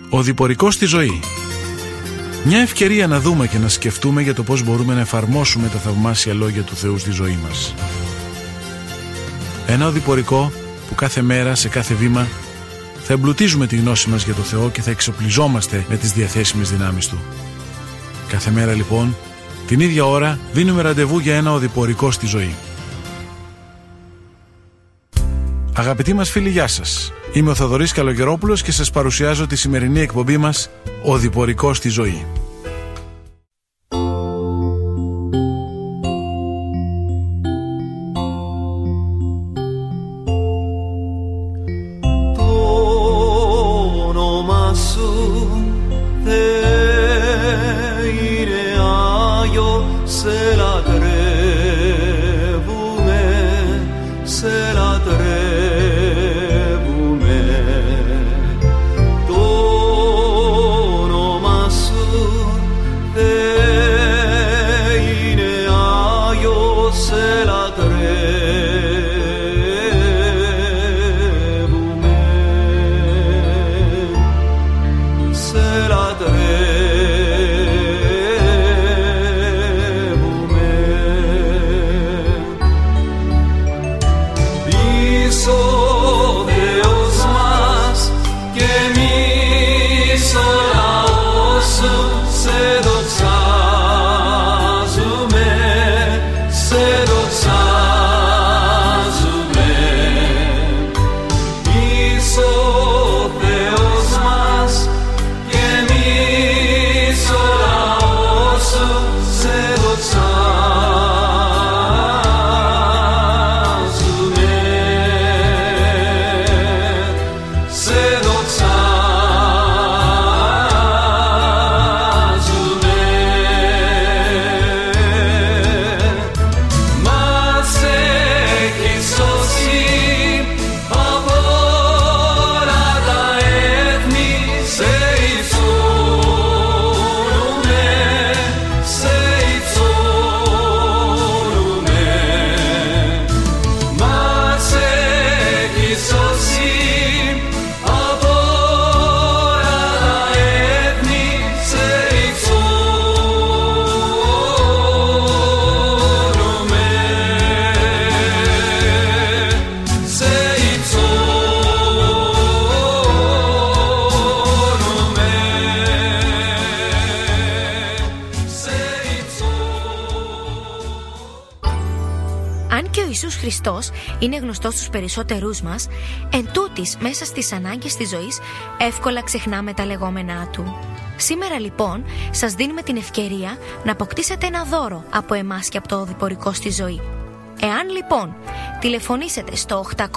Ο διπορικός στη ζωή. Μια ευκαιρία να δούμε και να σκεφτούμε για το πώς μπορούμε να εφαρμόσουμε τα θαυμάσια λόγια του Θεού στη ζωή μας. Ένα οδηπορικό που κάθε μέρα, σε κάθε βήμα, θα εμπλουτίζουμε τη γνώση μας για το Θεό και θα εξοπλιζόμαστε με τις διαθέσιμες δυνάμεις Του. Κάθε μέρα λοιπόν, την ίδια ώρα, δίνουμε ραντεβού για ένα οδηπορικό στη ζωή. Αγαπητοί μας φίλοι, γεια σας. Είμαι ο Θοδωρής Καλογερόπουλος και σας παρουσιάζω τη σημερινή εκπομπή μας «Οδηπορικό στη ζωή». Χριστός είναι γνωστός στους περισσότερούς μας, εν τούτης μέσα στις ανάγκες της ζωής εύκολα ξεχνάμε τα λεγόμενά Του. Σήμερα λοιπόν σας δίνουμε την ευκαιρία να αποκτήσετε ένα δώρο από εμάς και από το οδηπορικό στη ζωή. Εάν λοιπόν τηλεφωνήσετε στο 801 11 11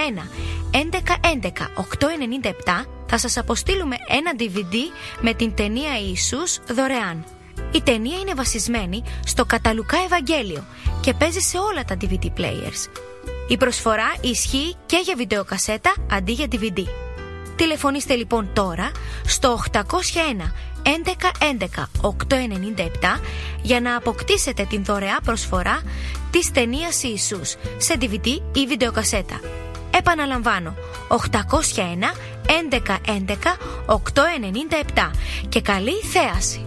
897 θα σας αποστείλουμε ένα DVD με την ταινία Ιησούς δωρεάν. Η ταινία είναι βασισμένη στο κατά Λουκά Ευαγγέλιο και παίζει σε όλα τα DVD players. Η προσφορά ισχύει και για βιντεοκασέτα αντί για DVD. Τηλεφωνήστε λοιπόν τώρα στο 801 11 11 897 για να αποκτήσετε την δωρεά προσφορά της ταινίας Ιησούς σε DVD ή βιντεοκασέτα. Επαναλαμβάνω, 801 11 11 897 και καλή θέαση.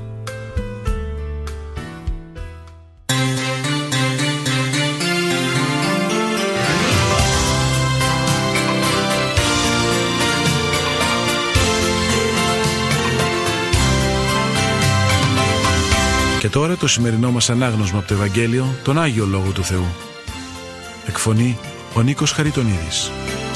Και τώρα το σημερινό μας ανάγνωσμα από το Ευαγγέλιο, τον Άγιο Λόγο του Θεού. Εκφωνεί ο Νίκος Χαριτονίδης.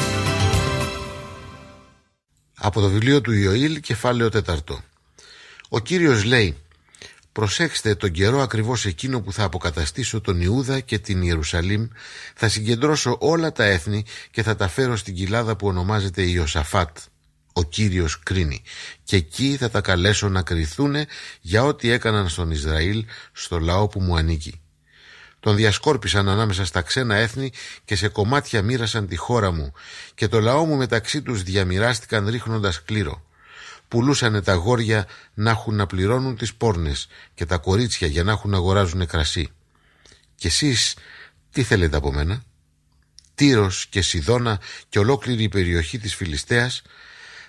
Από το βιβλίο του Ιωήλ, κεφάλαιο 4. Ο Κύριος λέει: «Προσέξτε τον καιρό ακριβώς εκείνο που θα αποκαταστήσω τον Ιούδα και την Ιερουσαλήμ, θα συγκεντρώσω όλα τα έθνη και θα τα φέρω στην κοιλάδα που ονομάζεται Ιωσαφάτ. Ο Κύριος κρίνει, και εκεί θα τα καλέσω να κριθούνε για ό,τι έκαναν στον Ισραήλ, στο λαό που μου ανήκει. Τον διασκόρπισαν ανάμεσα στα ξένα έθνη και σε κομμάτια μοίρασαν τη χώρα μου, και το λαό μου μεταξύ τους διαμοιράστηκαν ρίχνοντας κλήρο. Πουλούσανε τα αγόρια να έχουν να πληρώνουν τις πόρνες και τα κορίτσια για να έχουν να αγοράζουν κρασί. Και εσείς τι θέλετε από μένα? Τύρος και Σιδώνα και ολόκληρη η περιοχή της Φιλιστέας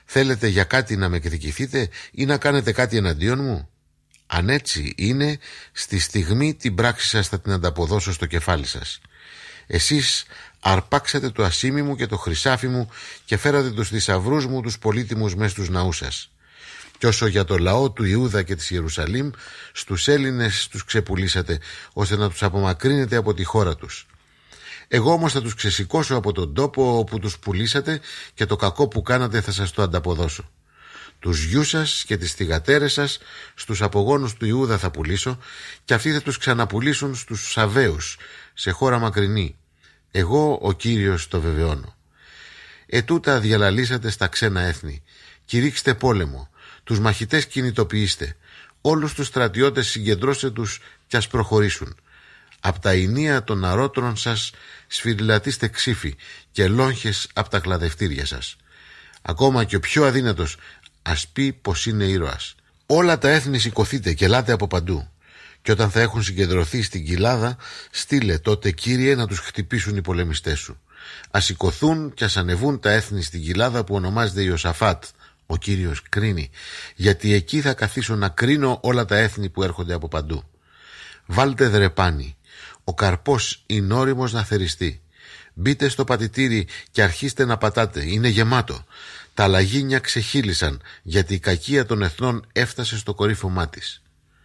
Θέλετε για κάτι να με εκδικηθείτε ή να κάνετε κάτι εναντίον μου? Αν έτσι είναι, στη στιγμή την πράξη σας θα την ανταποδώσω στο κεφάλι σας. Εσείς αρπάξατε το ασίμι μου και το χρυσάφι μου και φέρατε τους θησαυρούς μου τους πολύτιμους μες στους ναούς σας. Κι όσο για το λαό του Ιούδα και της Ιερουσαλήμ, στους Έλληνες τους ξεπουλήσατε, ώστε να τους απομακρύνετε από τη χώρα τους. Εγώ όμως θα τους ξεσηκώσω από τον τόπο όπου τους πουλήσατε και το κακό που κάνατε θα σας το ανταποδώσω. Τους γιους σας και τις θυγατέρες σας στους απογόνους του Ιούδα θα πουλήσω και αυτοί θα τους ξαναπουλήσουν στους Σαβαίους, σε χώρα μακρινή. Εγώ ο Κύριος το βεβαιώνω. Ετούτα διαλαλήσατε στα ξένα έθνη. Κηρύξτε πόλεμο. Τους μαχητές κινητοποιήστε. Όλους τους στρατιώτες συγκεντρώστε τους κι ας προχωρήσουν. Απ' τα ηνία των αρώτρων σας σφυριλατήστε ξύφη και λόγχες απ' τα κλαδευτήρια σας. Ακόμα και ο πιο αδύνατος ας πει πως είναι ήρωας. Όλα τα έθνη σηκωθείτε και ελάτε από παντού. Και όταν θα έχουν συγκεντρωθεί στην κοιλάδα, στείλε τότε, Κύριε, να τους χτυπήσουν οι πολεμιστές σου. Ας σηκωθούν και ας ανεβούν τα έθνη στην κοιλάδα που ονομάζεται Ιωσαφάτ. Ο Κύριος κρίνει, γιατί εκεί θα καθίσω να κρίνω όλα τα έθνη που έρχονται από παντού. Βάλτε δρεπάνι. Ο καρπός είναι όριμος να θεριστεί. Μπείτε στο πατητήρι και αρχίστε να πατάτε. Είναι γεμάτο. Τα λαγίνια ξεχύλισαν, γιατί η κακία των εθνών έφτασε στο κορύφωμά της.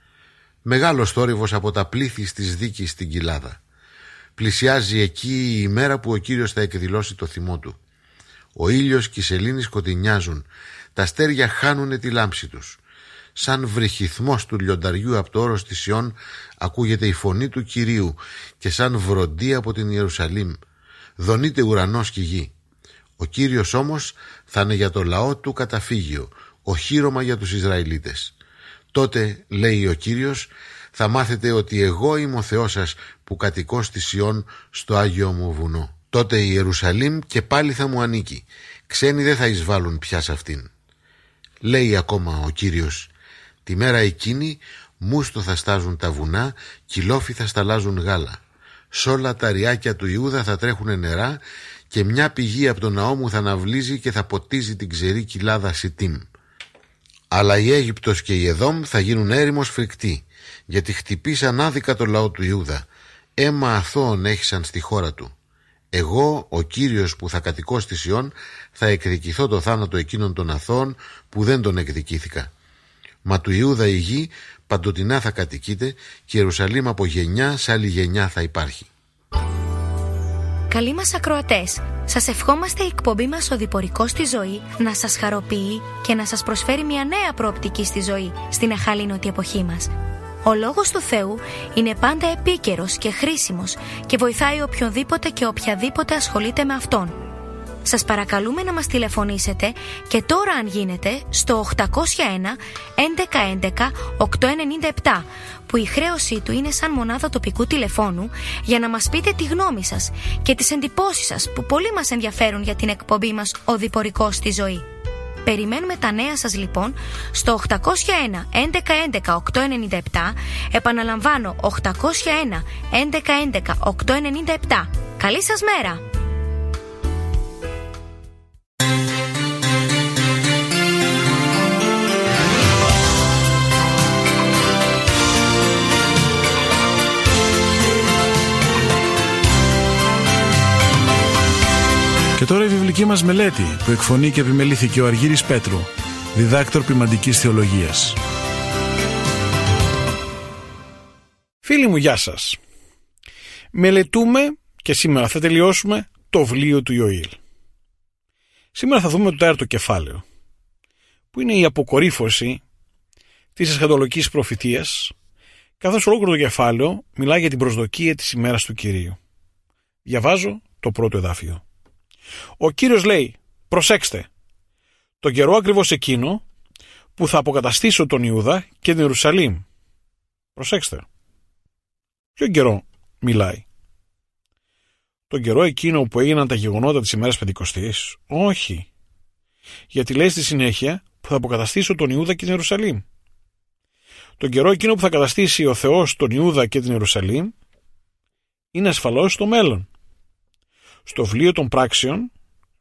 Μεγάλος θόρυβος από τα πλήθη της δίκης στην κοιλάδα. Πλησιάζει εκεί η ημέρα που ο Κύριος θα εκδηλώσει το θυμό του. Ο ήλιος και η σελήνη σκοτεινιάζουν. Τα αστέρια χάνουνε τη λάμψη τους. Σαν βρυχυθμός του λιονταριού από το όρος της Σιών ακούγεται η φωνή του Κυρίου και σαν βροντί από την Ιερουσαλήμ. Δονείται ουρανός και γη. Ο Κύριος όμως θα είναι για το λαό του καταφύγιο, οχύρωμα για τους Ισραηλίτες. Τότε, λέει ο Κύριος, θα μάθετε ότι εγώ είμαι ο Θεός σας που κατοικώ στη Σιών στο Άγιο μου βουνό. Τότε η Ιερουσαλήμ και πάλι θα μου ανήκει. Ξένοι δεν θα εισβάλλουν πια σε αυτήν. Λέει ακόμα ο Κύριος, τη μέρα εκείνη μούστο θα στάζουν τα βουνά, κιλόφι θα σταλάζουν γάλα. Σ' όλα τα ριάκια του Ιούδα θα τρέχουν νερά και μια πηγή από τον ναό μου θα αναβλύζει και θα ποτίζει την ξερή κοιλάδα Σιτίμ. Αλλά η Αίγυπτος και η Εδόμ θα γίνουν έρημος φρικτοί, γιατί χτυπήσαν άδικα το λαό του Ιούδα. Αίμα αθώων έχησαν στη χώρα του. Εγώ, ο Κύριος που θα κατοικώ στη Σιών, θα εκδικηθώ το θάνατο εκείνων των αθώων που δεν τον εκδικήθηκα. Μα του Ιούδα η γη παντοτινά θα κατοικείται και η Ιερουσαλήμ από γενιά σε άλλη γενιά θα υπάρχει. Καλοί μας ακροατές, σας ευχόμαστε η εκπομπή μας «Οδηπορικός στη ζωή» να σας χαροποιεί και να σας προσφέρει μια νέα προοπτική στη ζωή στην αχαλήνωτη εποχή μας. Ο Λόγος του Θεού είναι πάντα επίκαιρος και χρήσιμος και βοηθάει οποιονδήποτε και οποιαδήποτε ασχολείται με Αυτόν. Σας παρακαλούμε να μας τηλεφωνήσετε και τώρα αν γίνεται στο 801 1111 897 που η χρέωσή του είναι σαν μονάδα τοπικού τηλεφώνου για να μας πείτε τη γνώμη σας και τις εντυπώσεις σας που πολύ μας ενδιαφέρουν για την εκπομπή μας «Οδηπορικός στη ζωή». Περιμένουμε τα νέα σας λοιπόν στο 801 1111 897, επαναλαμβάνω 801 1111 897. Καλή σας μέρα! Και τώρα η βιβλική μας μελέτη που εκφωνεί και επιμελήθηκε ο Αργύρης Πέτρου, διδάκτορ ποιμαντικής θεολογίας. Φίλοι μου, γεια σας. Μελετούμε και σήμερα θα τελειώσουμε το βιβλίο του Ιωήλ. Σήμερα θα δούμε το τέταρτο κεφάλαιο, που είναι η αποκορύφωση της εσχατολογικής προφητείας, καθώς ολόκληρο το κεφάλαιο μιλάει για την προσδοκία της ημέρας του Κυρίου. Διαβάζω το πρώτο εδάφιο. Ο Κύριος λέει, προσέξτε, τον καιρό ακριβώς εκείνο που θα αποκαταστήσω τον Ιούδα και την Ιερουσαλήμ. Προσέξτε. Ποιον καιρό μιλάει? Τον καιρό εκείνο που έγιναν τα γεγονότα της ημέρας Πεντηκοστής? Όχι. Γιατί λέει στη συνέχεια που θα αποκαταστήσω τον Ιούδα και την Ιερουσαλήμ. Τον καιρό εκείνο που θα καταστήσει ο Θεός τον Ιούδα και την Ιερουσαλήμ είναι ασφαλώς στο μέλλον. Στο βιβλίο των πράξεων,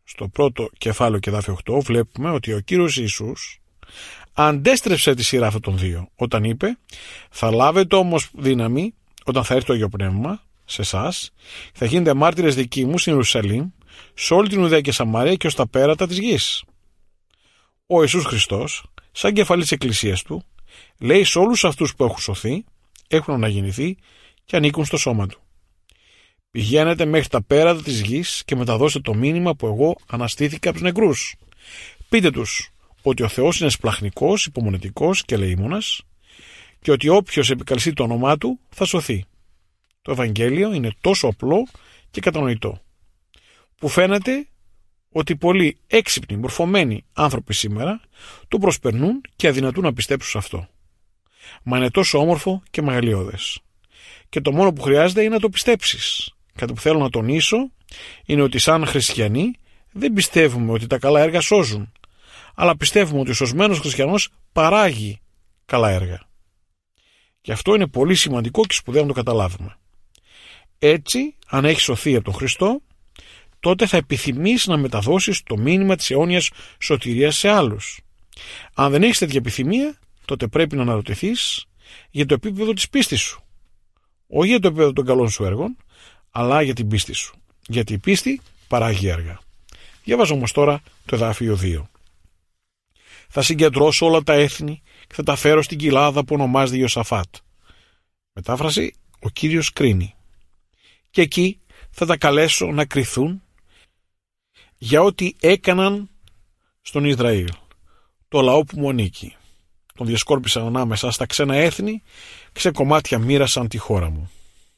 στο πρώτο κεφάλαιο και εδάφιο 8, βλέπουμε ότι ο Κύριος Ιησούς αντέστρεψε τη σειρά αυτών των δύο όταν είπε «Θα λάβετε όμως δύναμη όταν θα έρθει το Άγιο Πνεύμα σε εσάς, θα γίνετε μάρτυρες δικοί μου στην Ιερουσαλήμ, σε όλη την Ιουδαία και Σαμαρία και ως τα πέρατα της γης». Ο Ιησούς Χριστός, σαν κεφαλής της Εκκλησίας του, λέει σε όλους αυτούς που έχουν σωθεί, έχουν αναγεννηθεί και ανήκουν στο σώμα του. Πηγαίνετε μέχρι τα πέρατα της γης και μεταδώστε το μήνυμα που εγώ αναστήθηκα από τους νεκρούς. Πείτε τους ότι ο Θεός είναι σπλαχνικός, υπομονετικός και ελεήμονας και ότι όποιος επικαλεστεί το όνομά του θα σωθεί. Το Ευαγγέλιο είναι τόσο απλό και κατανοητό, που φαίνεται ότι πολλοί έξυπνοι, μορφωμένοι άνθρωποι σήμερα το προσπερνούν και αδυνατούν να πιστέψουν σε αυτό. Μα είναι τόσο όμορφο και μεγαλειώδες. Και το μόνο που χρειάζεται είναι να το πιστέψεις. Κάτι που θέλω να τονίσω είναι ότι σαν χριστιανοί δεν πιστεύουμε ότι τα καλά έργα σώζουν, αλλά πιστεύουμε ότι ο σωσμένος χριστιανός παράγει καλά έργα. Και αυτό είναι πολύ σημαντικό και σπουδαίο να το καταλάβουμε. Έτσι, αν έχεις σωθεί από τον Χριστό, τότε θα επιθυμείς να μεταδώσεις το μήνυμα της αιώνιας σωτηρίας σε άλλους. Αν δεν έχεις τέτοια επιθυμία, τότε πρέπει να αναρωτηθείς για το επίπεδο της πίστης σου. Όχι για το επίπεδο των καλών σου έργων, αλλά για την πίστη σου. Γιατί η πίστη παράγει έργα. Διαβάζω όμως τώρα το εδάφιο 2. «Θα συγκεντρώσω όλα τα έθνη και θα τα φέρω στην κοιλάδα που ονομάζεται Ιωσαφάτ». Μετάφραση, ο Κύριος κρίνει. «Και εκεί θα τα καλέσω να κριθούν για ό,τι έκαναν στον Ισραήλ, το λαό που μου ανήκει. Τον διασκόρπισαν ανάμεσα στα ξένα έθνη και σε κομμάτια μοίρασαν τη χώρα μου».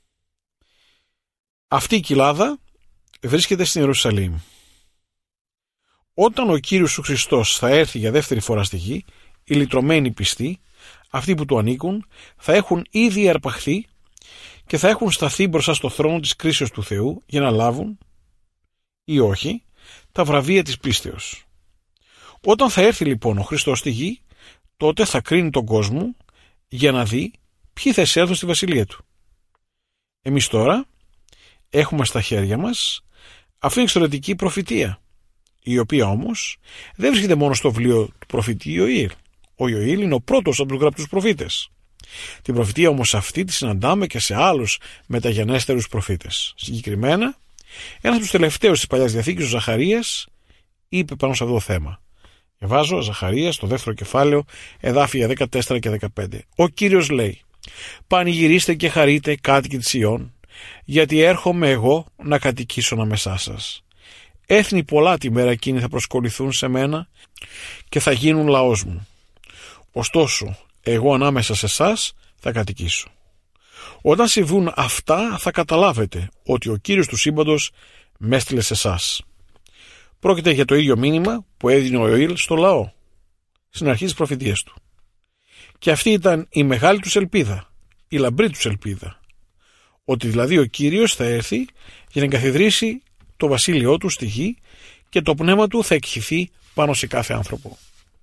Αυτή η κοιλάδα βρίσκεται στην Ιερουσαλήμ. Όταν ο Κύριος ο Χριστός θα έρθει για δεύτερη φορά στη γη, οι λυτρωμένοι πιστοί, αυτοί που του ανήκουν, θα έχουν ήδη αρπαχθεί και θα έχουν σταθεί μπροστά στο θρόνο της κρίσεως του Θεού για να λάβουν ή όχι τα βραβεία της πίστεως. Όταν θα έρθει λοιπόν ο Χριστός στη γη, τότε θα κρίνει τον κόσμο για να δει ποιοι θα εισέλθουν στη βασιλεία του. Εμείς τώρα έχουμε στα χέρια μας αυτήν την εξαιρετική προφητεία, η οποία όμως δεν βρίσκεται μόνο στο βιβλίο του προφητή Ιωήλ. Ο Ιωήλ είναι ο πρώτος από τους γραπτούς προφήτες. Την προφητεία όμως αυτή τη συναντάμε και σε άλλους μεταγενέστερους προφήτες. Συγκεκριμένα, ένας από τους τελευταίους της Παλιάς Διαθήκης, ο Ζαχαρίας, είπε πάνω σε αυτό το θέμα. Διαβάζω Ζαχαρίας, το δεύτερο κεφάλαιο, εδάφια 14 και 15. Ο Κύριος λέει: «Πανηγυρίστε και χαρείτε, κάτοικοι της Ιών, γιατί έρχομαι εγώ να κατοικήσω ανάμεσά σας. Έθνη πολλά τη μέρα εκείνη θα προσκοληθούν σε μένα και θα γίνουν λαός μου. Ωστόσο, εγώ ανάμεσα σε εσάς θα κατοικήσω. Όταν συμβούν αυτά θα καταλάβετε ότι ο Κύριος του σύμπαντος με έστειλε σε εσάς». Πρόκειται για το ίδιο μήνυμα που έδινε ο Ιωήλ στο λαό στην αρχή της προφητείας του. Και αυτή ήταν η μεγάλη τους ελπίδα, η λαμπρή τους ελπίδα. Ότι δηλαδή ο Κύριος θα έρθει για να εγκαθιδρύσει το βασίλειό του στη γη και το πνεύμα του θα εκχυθεί πάνω σε κάθε άνθρωπο.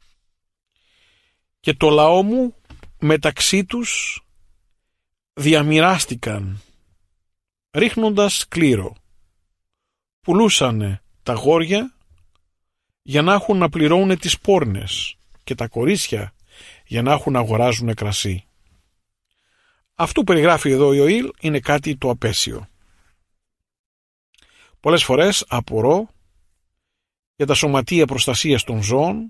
«Και το λαό μου μεταξύ τους διαμοιράστηκαν, ρίχνοντας κλήρο. Πουλούσανε τα γόρια για να έχουν να πληρώνουν τις πόρνες και τα κορίτσια για να έχουν να αγοράζουν κρασί». Αυτό που περιγράφει εδώ ο Ιωήλ είναι κάτι το απέσιο. Πολλές φορές απορώ για τα σωματεία προστασίας των ζώων,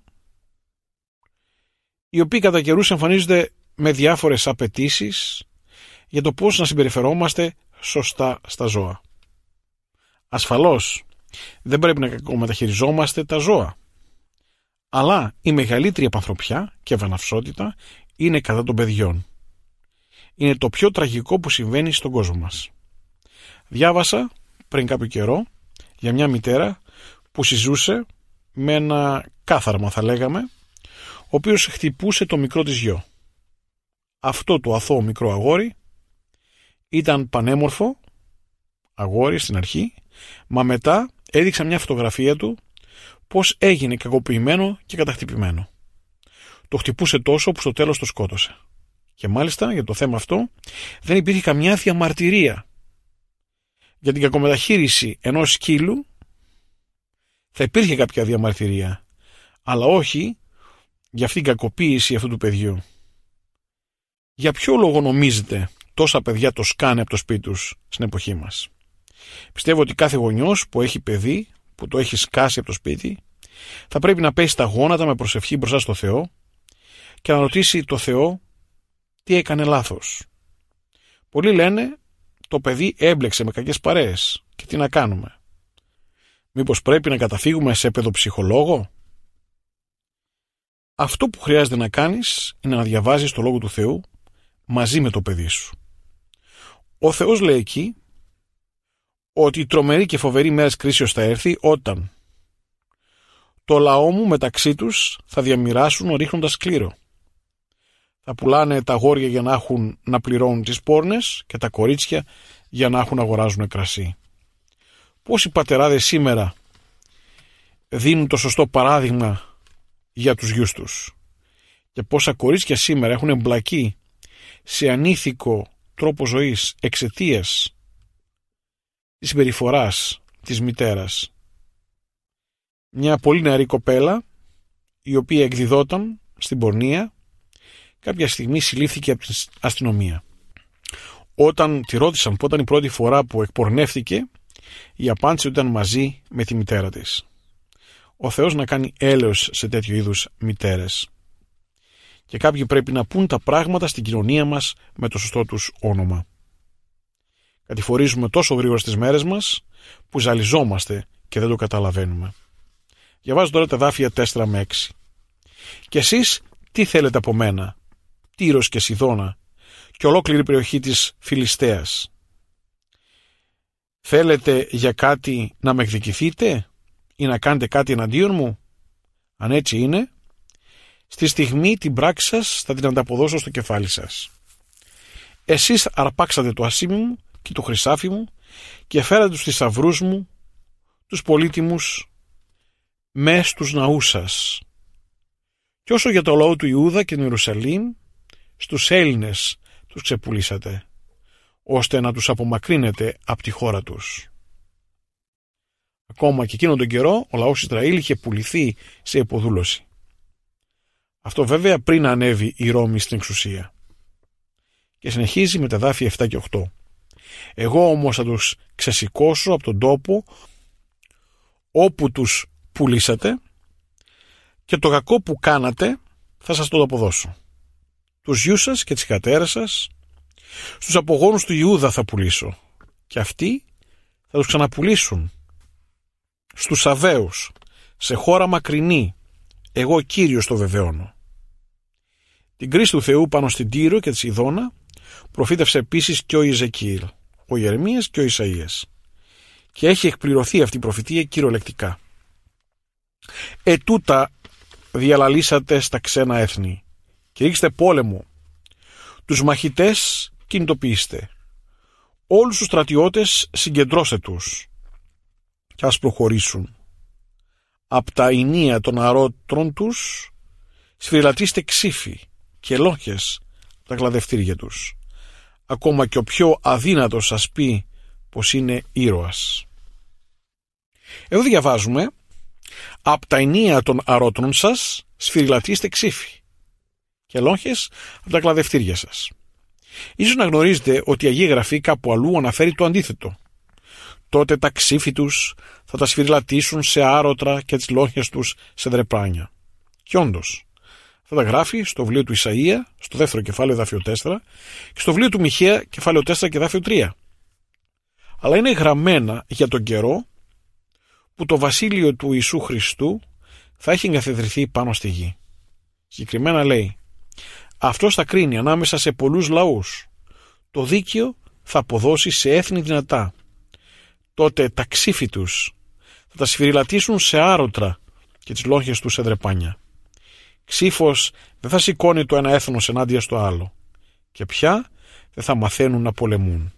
οι οποίοι κατά καιρούς εμφανίζονται με διάφορες απαιτήσεις για το πώς να συμπεριφερόμαστε σωστά στα ζώα. Ασφαλώς δεν πρέπει να κακομεταχειριζόμαστε τα ζώα, αλλά η μεγαλύτερη απανθρωπιά και βαναυσότητα είναι κατά των παιδιών. Είναι το πιο τραγικό που συμβαίνει στον κόσμο μας. Διάβασα πριν κάποιο καιρό για μια μητέρα που συζούσε με ένα κάθαρμα, θα λέγαμε, ο οποίος χτυπούσε το μικρό της γιο. Αυτό το αθώο μικρό αγόρι ήταν πανέμορφο αγόρι στην αρχή, μα μετά έδειξα μια φωτογραφία του πως έγινε κακοποιημένο και καταχτυπημένο. Το χτυπούσε τόσο που στο τέλος το σκότωσε. Και μάλιστα για το θέμα αυτό δεν υπήρχε καμιά διαμαρτυρία. Για την κακομεταχείριση ενός σκύλου θα υπήρχε κάποια διαμαρτυρία, αλλά όχι για αυτήν την κακοποίηση αυτού του παιδιού. Για ποιο λόγο νομίζετε τόσα παιδιά το σκάνε από το σπίτι τους στην εποχή μας? Πιστεύω ότι κάθε γονιός που έχει παιδί, που το έχει σκάσει από το σπίτι, θα πρέπει να πέσει τα γόνατα με προσευχή μπροστά στο Θεό και να ρωτήσει το Θεό τι έκανε λάθος. Πολλοί λένε το παιδί έμπλεξε με κακές παρέες και τι να κάνουμε? Μήπως πρέπει να καταφύγουμε σε παιδοψυχολόγο? Αυτό που χρειάζεται να κάνεις είναι να διαβάζεις το Λόγο του Θεού μαζί με το παιδί σου. Ο Θεός λέει εκεί ότι η τρομερή και φοβερή μέρας κρίσεως θα έρθει όταν το λαό μου μεταξύ τους θα διαμοιράσουν ρίχνοντας κλήρο. Θα πουλάνε τα αγόρια για να έχουν να πληρώνουν τις πόρνες και τα κορίτσια για να έχουν να αγοράζουν κρασί. Πόσοι πατεράδες σήμερα δίνουν το σωστό παράδειγμα για τους γιους τους και πόσα κορίτσια σήμερα έχουν εμπλακεί σε ανήθικο τρόπο ζωής εξαιτίας της συμπεριφοράς της μητέρας. Μια πολύ νεαρή κοπέλα η οποία εκδιδόταν στην πορνεία κάποια στιγμή συλλήφθηκε από την αστυνομία. Όταν τη ρώτησαν πότε ήταν η πρώτη φορά που εκπορνεύτηκε, η απάντηση ήταν μαζί με τη μητέρα της. Ο Θεός να κάνει έλεος σε τέτοιου είδους μητέρες. Και κάποιοι πρέπει να πούν τα πράγματα στην κοινωνία μας με το σωστό τους όνομα. Κατηφορίζουμε τόσο γρήγορα στις μέρες μας που ζαλιζόμαστε και δεν το καταλαβαίνουμε. Διαβάζω τώρα τα εδάφια 4 με 6. Και εσείς τι θέλετε από μένα, Τύρος και Σιδώνα και ολόκληρη περιοχή της Φιλιστέας? Θέλετε για κάτι να με εκδικηθείτε ή να κάνετε κάτι εναντίον μου? Αν έτσι είναι, στη στιγμή την πράξη σας θα την ανταποδώσω στο κεφάλι σας. Εσείς αρπάξατε το ασίμι μου και το χρυσάφι μου και φέρατε τους θησαυρούς μου, τους πολύτιμους, μες στους ναούς σας. Κι όσο για το λαό του Ιούδα και του Ιερουσαλήμ, στους Έλληνες τους ξεπουλήσατε, ώστε να τους απομακρύνετε από τη χώρα τους. Ακόμα και εκείνον τον καιρό ο λαός Ισραήλ είχε πουληθεί σε υποδούλωση. Αυτό βέβαια πριν ανέβει η Ρώμη στην εξουσία. Και συνεχίζει με τα εδάφια 7 και 8. Εγώ όμως θα τους ξεσηκώσω από τον τόπο όπου τους πουλήσατε και το κακό που κάνατε θα σας το αποδώσω. Τους γιους σας και τις κατέρες σας στους απογόνους του Ιούδα θα πουλήσω και αυτοί θα τους ξαναπουλήσουν στους Σαβαίους σε χώρα μακρινή. Εγώ Κύριος το βεβαιώνω. Την κρίση του Θεού πάνω στην Τύρο και τη Σιδώνα προφήτευσε επίσης και ο Ιεζεκίηλ, ο Ιερεμίας και ο Ισαΐας. Και έχει εκπληρωθεί αυτή η προφητεία κυριολεκτικά. Ετούτα διαλαλήσατε στα ξένα έθνη και ρίξτε πόλεμο. Τους μαχητές κινητοποιήστε. Όλους τους στρατιώτες συγκεντρώστε τους και ας προχωρήσουν. Απ' τα ηνία των αρώτρων τους σφυριλατήστε ξύφη και λόγχες τα κλαδευτήρια τους. Ακόμα και ο πιο αδύνατος σας πει πως είναι ήρωας. Εδώ διαβάζουμε «Απ' τα ηνία των αρώτρων σας σφυριλατήστε ξύφη και λόγχες από τα κλαδευτήρια σας». Ίσως να γνωρίζετε ότι η Αγία Γραφή κάπου αλλού αναφέρει το αντίθετο. Τότε τα ξύφη τους θα τα σφυριλατήσουν σε άρωτρα και τις λόγχες τους σε δρεπάνια. Και όντως, θα τα γράφει στο βιβλίο του Ισαΐα, στο δεύτερο κεφάλαιο εδάφιο 4 και στο βιβλίο του Μιχαία κεφάλαιο 4 και εδάφιο 3. Αλλά είναι γραμμένα για τον καιρό που το βασίλειο του Ιησού Χριστού θα έχει εγκαθιδρυθεί πάνω στη γη. Συγκεκριμένα λέει, αυτός θα κρίνει ανάμεσα σε πολλούς λαούς. Το δίκαιο θα αποδώσει σε έθνη δυνατά. Τότε τα ξύφη τους θα τα σφυριλατήσουν σε άρωτρα και τις λόγχες τους σε δρεπάνια. Ξύφος δεν θα σηκώνει το ένα έθνος ενάντια στο άλλο και πια δεν θα μαθαίνουν να πολεμούν.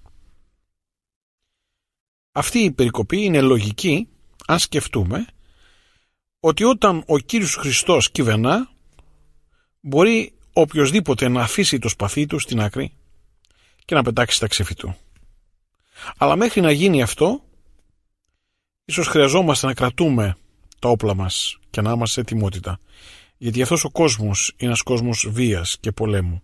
Αυτή η περικοπή είναι λογική αν σκεφτούμε ότι όταν ο Κύριος Χριστός κυβερνά μπορεί οποιοσδήποτε να αφήσει το σπαθί του στην άκρη και να πετάξει τα ξύφη του. Αλλά μέχρι να γίνει αυτό ίσως χρειαζόμαστε να κρατούμε τα όπλα μας και να είμαστε σε ετοιμότητα, γιατί αυτός ο κόσμος είναι ένας κόσμος βίας και πολέμου.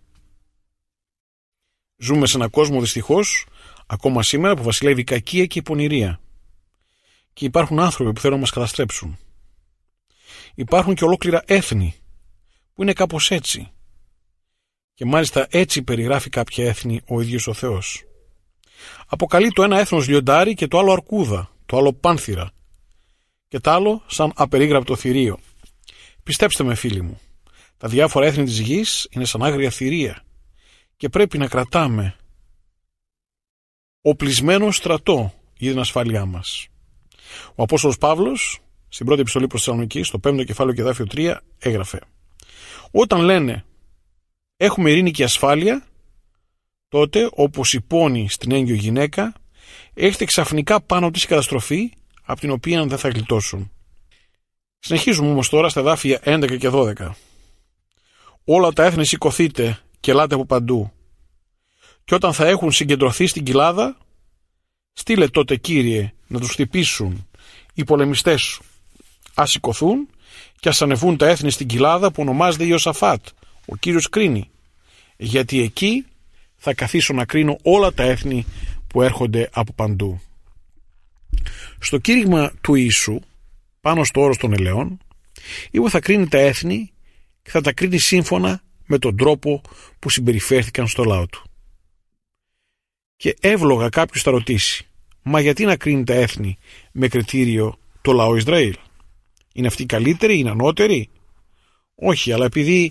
Ζούμε σε έναν κόσμο δυστυχώς ακόμα σήμερα που βασιλεύει η κακία και η πονηρία, και υπάρχουν άνθρωποι που θέλουν να μας καταστρέψουν. Υπάρχουν και ολόκληρα έθνη που είναι κάπως έτσι, και μάλιστα έτσι περιγράφει κάποια έθνη ο ίδιος ο Θεός. Αποκαλεί το ένα έθνος λιοντάρι και το άλλο αρκούδα, το άλλο πάνθυρα και το άλλο σαν απερίγραπτο θηρίο. Πιστέψτε με, φίλοι μου, τα διάφορα έθνη της γης είναι σαν άγρια θηρία και πρέπει να κρατάμε οπλισμένο στρατό για την ασφάλειά μας. Ο Απόστολος Παύλος στην πρώτη επιστολή προς Θεσσαλονίκη, στο 5ο κεφάλαιο και εδάφιο 3, έγραφε: όταν λένε έχουμε ειρήνη και ασφάλεια, τότε όπως υπώνει στην έγκυο γυναίκα, έρχεται ξαφνικά πάνω της η καταστροφή από την οποία δεν θα γλιτώσουν. Συνεχίζουμε όμως τώρα στα εδάφια 11 και 12. Όλα τα έθνη σηκωθείτε και ελάτε από παντού, και όταν θα έχουν συγκεντρωθεί στην κοιλάδα, στείλε τότε, Κύριε, να τους χτυπήσουν οι πολεμιστές σου. Ας σηκωθούν και ας ανεβούν τα έθνη στην κοιλάδα που ονομάζεται Ιωσαφάτ, ο Κύριος κρίνει, γιατί εκεί θα καθίσω να κρίνω όλα τα έθνη που έρχονται από παντού. Στο κήρυγμα του Ιησού, πάνω στο όρος των ελαιών, είπε θα κρίνει τα έθνη και θα τα κρίνει σύμφωνα με τον τρόπο που συμπεριφέρθηκαν στο λαό του. Και εύλογα κάποιος θα ρωτήσει, μα γιατί να κρίνει τα έθνη με κριτήριο το λαό Ισραήλ? Είναι αυτοί καλύτεροι, είναι ανώτεροι? Όχι, αλλά επειδή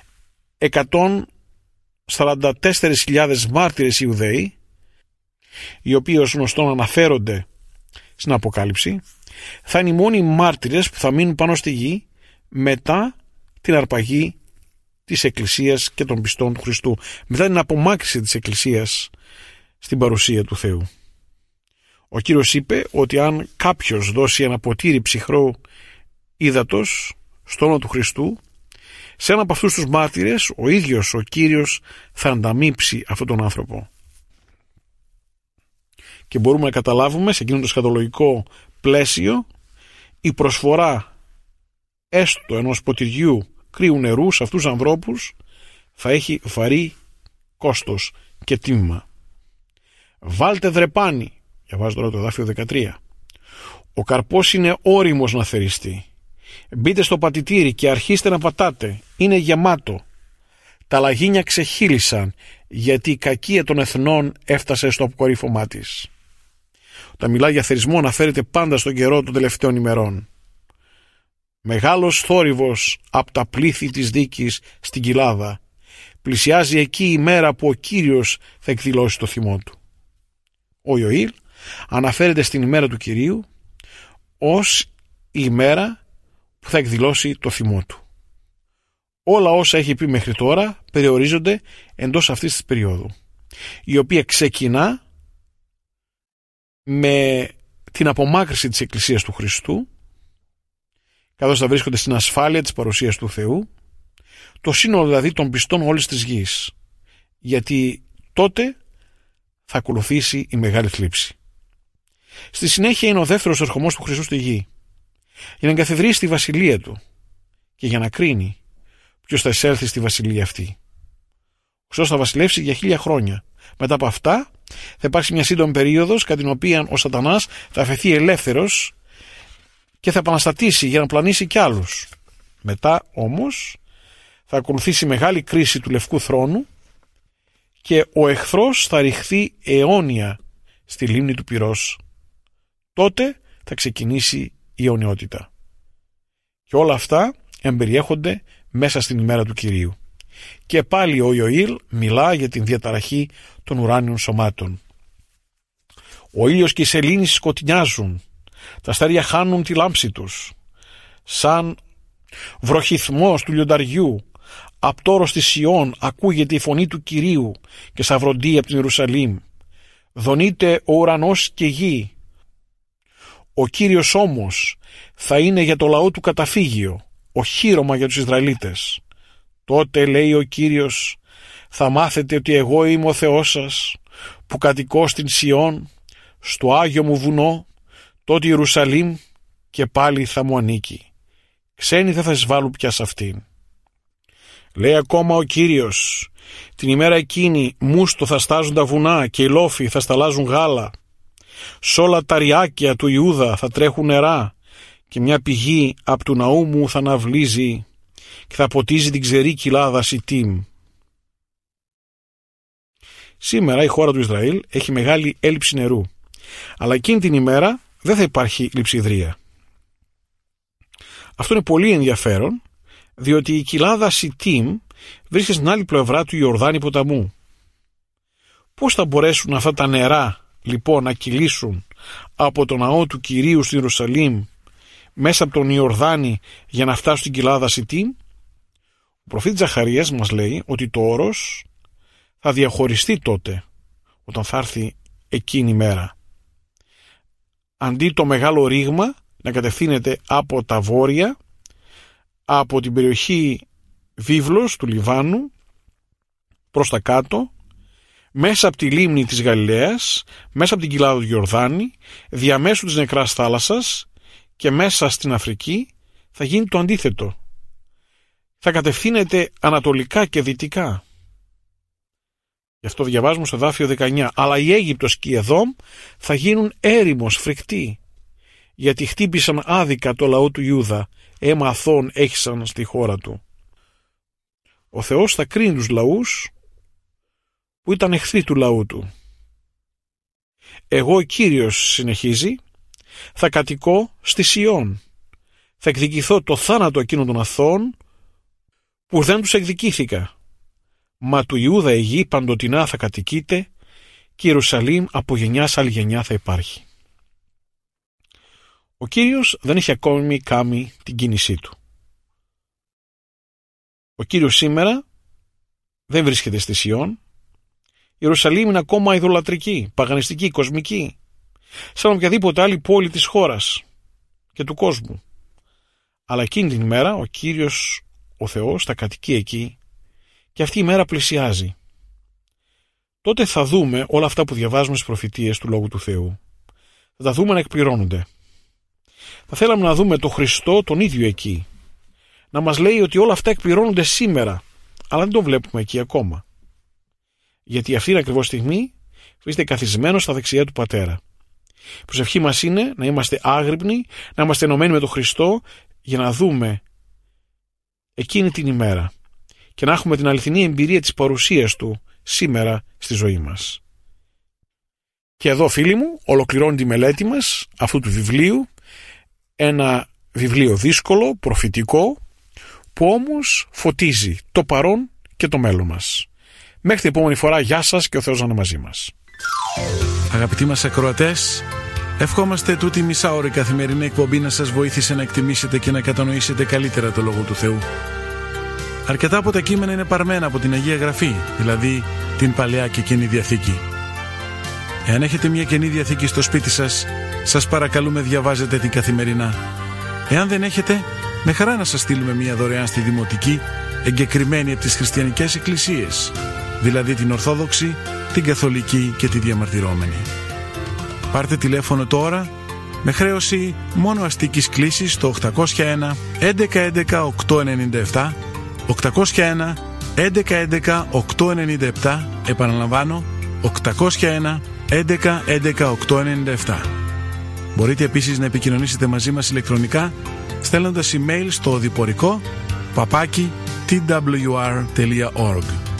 144.000 μάρτυρες Ιουδαίοι, οι οποίοι ως γνωστόν αναφέρονται στην Αποκάλυψη, θα είναι οι μόνοι μάρτυρες που θα μείνουν πάνω στη γη μετά την αρπαγή της Εκκλησίας και των πιστών του Χριστού, μετά την απομάκρυνση της Εκκλησίας στην παρουσία του Θεού. Ο Κύριος είπε ότι αν κάποιος δώσει ένα ποτήρι ψυχρό ύδατος στο όνομα του Χριστού, σε έναν από αυτούς τους μάρτυρες ο ίδιος ο Κύριος θα ανταμείψει αυτόν τον άνθρωπο. Και μπορούμε να καταλάβουμε σε εκείνο το σχατολογικό πλαίσιο η προσφορά έστω ενός ποτηριού κρύου νερού σε αυτούς τους ανθρώπους θα έχει βαρύ κόστος και τίμημα. Βάλτε δρεπάνι, διαβάζω τώρα το εδάφιο 13. Ο καρπός είναι ώριμος να θεριστεί. Μπείτε στο πατητήρι και αρχίστε να πατάτε. Είναι γεμάτο. Τα λαγίνια ξεχύλισαν, γιατί η κακία των εθνών έφτασε στο αποκορύφωμά της. Όταν μιλάει για θερισμό αναφέρεται πάντα στον καιρό των τελευταίων ημερών. Μεγάλος θόρυβος από τα πλήθη της δίκης στην κοιλάδα. Πλησιάζει εκεί η μέρα που ο Κύριος θα εκδηλώσει το θυμό του. Ο Ιωήλ αναφέρεται στην ημέρα του Κυρίου ως η ημέρα που θα εκδηλώσει το θυμό του. Όλα όσα έχει πει μέχρι τώρα περιορίζονται εντός αυτής της περίοδου, η οποία ξεκινά με την απομάκρυνση της Εκκλησίας του Χριστού, καθώς θα βρίσκονται στην ασφάλεια της παρουσίας του Θεού, το σύνολο δηλαδή των πιστών όλης της γης, γιατί τότε θα ακολουθήσει η μεγάλη θλίψη. Στη συνέχεια είναι ο δεύτερος ερχομός του Χριστού στη γη, για να εγκαθιδρύσει τη βασιλεία του και για να κρίνει ποιος θα εισέλθει στη βασιλεία αυτή. Ο Χριστός θα βασιλεύσει για 1000 χρόνια. Μετά από αυτά θα υπάρξει μια σύντομη περίοδος κατά την οποία ο Σατανάς θα αφαιθεί ελεύθερος και θα επαναστατήσει για να πλανήσει κι άλλους. Μετά όμως θα ακολουθήσει μεγάλη κρίση του Λευκού Θρόνου και ο εχθρός θα ρηχθεί αιώνια στη λίμνη του πυρός. Τότε θα ξεκινήσει η αιωνιότητα. Και όλα αυτά εμπεριέχονται μέσα στην ημέρα του Κυρίου. Και πάλι ο Ιωήλ μιλά για την διαταραχή των ουράνιων σωμάτων. Ο ήλιος και η σελήνη σκοτεινιάζουν, τα αστέρια χάνουν τη λάμψη τους. Σαν βροχυθμός του λιονταριού, απ' τόρος της Σιών ακούγεται η φωνή του Κυρίου και σαυροντεί από την Ιερουσαλήμ. Δονείται ο ουρανός και γη. Ο Κύριος όμως θα είναι για το λαό του καταφύγιο, οχύρωμα για τους Ισραηλίτες. Τότε, λέει ο Κύριος, θα μάθετε ότι εγώ είμαι ο Θεός σας, που κατοικώ στην Σιών, στο Άγιο μου βουνό, τότε Ιερουσαλήμ, και πάλι θα μου ανήκει. Ξένοι δεν θα εισβάλλουν πια σε αυτήν. Λέει ακόμα ο Κύριος, την ημέρα εκείνη μούστο θα στάζουν τα βουνά και οι λόφοι θα σταλάζουν γάλα. Σ' όλα τα ριάκια του Ιούδα θα τρέχουν νερά και μια πηγή απ' του ναού μου θα αναβλύζει και θα ποτίζει την ξερή κοιλάδα Σιτίμ. Σήμερα η χώρα του Ισραήλ έχει μεγάλη έλλειψη νερού, αλλά εκείνη την ημέρα δεν θα υπάρχει λειψιδρία. Αυτό είναι πολύ ενδιαφέρον, διότι η κοιλάδα Σιτίμ βρίσκεται στην άλλη πλευρά του Ιορδάνη ποταμού. Πώς θα μπορέσουν αυτά τα νερά λοιπόν να κυλήσουν από το ναό του Κυρίου στην Ιερουσαλήμ μέσα από τον Ιορδάνη για να φτάσουν στην κοιλάδα Σιτίμ? Ο προφήτης Ζαχαρίας μας λέει ότι το όρος θα διαχωριστεί τότε όταν θα έρθει εκείνη η μέρα. Αντί το μεγάλο ρήγμα να κατευθύνεται από τα βόρεια, από την περιοχή Βίβλος του Λιβάνου προς τα κάτω, μέσα από τη λίμνη της Γαλιλαίας, μέσα από την κοιλάδα του Ιορδάνη, διαμέσου της Νεκράς Θάλασσας και μέσα στην Αφρική, θα γίνει το αντίθετο. Θα κατευθύνεται ανατολικά και δυτικά. Γι' αυτό διαβάζουμε στο εδάφιο 19. Αλλά η Αίγυπτος και η Εδόμ θα γίνουν έρημος, φρικτοί, γιατί χτύπησαν άδικα το λαό του Ιούδα, αίμα αθώων έχησαν στη χώρα του. Ο Θεός θα κρίνει τους λαούς που ήταν εχθροί του λαού του. Εγώ ο Κύριος, συνεχίζει, θα κατοικώ στη Σιών. Θα εκδικηθώ το θάνατο εκείνων των αθώων που δεν τους εκδικήθηκα. Μα του Ιούδα η γη παντοτινά θα κατοικείται και η Ιερουσαλήμ από γενιά σε άλλη γενιά θα υπάρχει. Ο Κύριος δεν έχει ακόμη κάνει την κίνησή του. Ο Κύριος σήμερα δεν βρίσκεται στη Σιών. Η Ιερουσαλήμ είναι ακόμα ειδωλατρική, παγανιστική, κοσμική, σαν οποιαδήποτε άλλη πόλη της χώρας και του κόσμου. Αλλά εκείνη την ημέρα ο Κύριος, ο Θεός, θα κατοικεί εκεί και αυτή η μέρα πλησιάζει. Τότε θα δούμε όλα αυτά που διαβάζουμε στις προφητείες του Λόγου του Θεού. Θα τα δούμε να εκπληρώνονται. Θα θέλαμε να δούμε τον Χριστό τον ίδιο εκεί, να μας λέει ότι όλα αυτά εκπληρώνονται σήμερα, αλλά δεν το βλέπουμε εκεί ακόμα. Γιατί αυτή την ακριβώς στιγμή βρίσκεται καθισμένος στα δεξιά του Πατέρα. Η προσευχή μας είναι να είμαστε άγρυπνοι, να είμαστε ενωμένοι με τον Χριστό για να δούμε εκείνη την ημέρα και να έχουμε την αληθινή εμπειρία της παρουσίας Του σήμερα στη ζωή μας. Και εδώ, φίλοι μου, ολοκληρώνει τη μελέτη μας αυτού του βιβλίου, ένα βιβλίο δύσκολο, προφητικό, που όμως φωτίζει το παρόν και το μέλλον μας. Μέχρι την επόμενη φορά, γεια σας και ο Θεός να είναι μαζί μας. Αγαπητοί μας ακροατές, ευχόμαστε τούτη μισάωρη καθημερινή εκπομπή να σας βοήθησε να εκτιμήσετε και να κατανοήσετε καλύτερα το Λόγο του Θεού. Αρκετά από τα κείμενα είναι παρμένα από την Αγία Γραφή, δηλαδή την Παλαιά και Καινή Διαθήκη. Εάν έχετε μια Καινή Διαθήκη στο σπίτι σας, σας παρακαλούμε διαβάζετε την καθημερινά. Εάν δεν έχετε, με χαρά να σας στείλουμε μια δωρεάν στη Δημοτική, εγκεκριμένη από τις χριστιανικές εκκλησίες, δηλαδή την Ορθόδοξη, την Καθολική και τη Διαμαρτυρόμενη. Πάρτε τηλέφωνο τώρα με χρέωση μόνο αστικής κλήσης στο 801 1111 897, 801 1111 897, επαναλαμβάνω 801 1111 897. Μπορείτε επίσης να επικοινωνήσετε μαζί μας ηλεκτρονικά στέλνοντας email στο οδηπορικό @twr.org.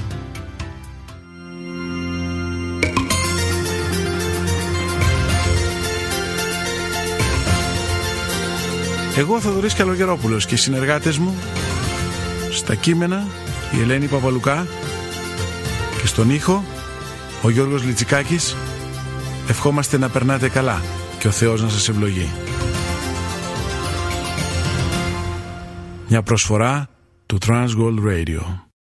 Εγώ, Θοδωρής Καλογερόπουλος, και οι συνεργάτες μου στα κείμενα η Ελένη Παπαλουκά και στον ήχο ο Γιώργος Λιτσικάκης, ευχόμαστε να περνάτε καλά και ο Θεός να σας ευλογεί. Μια προσφορά του Transworld Radio.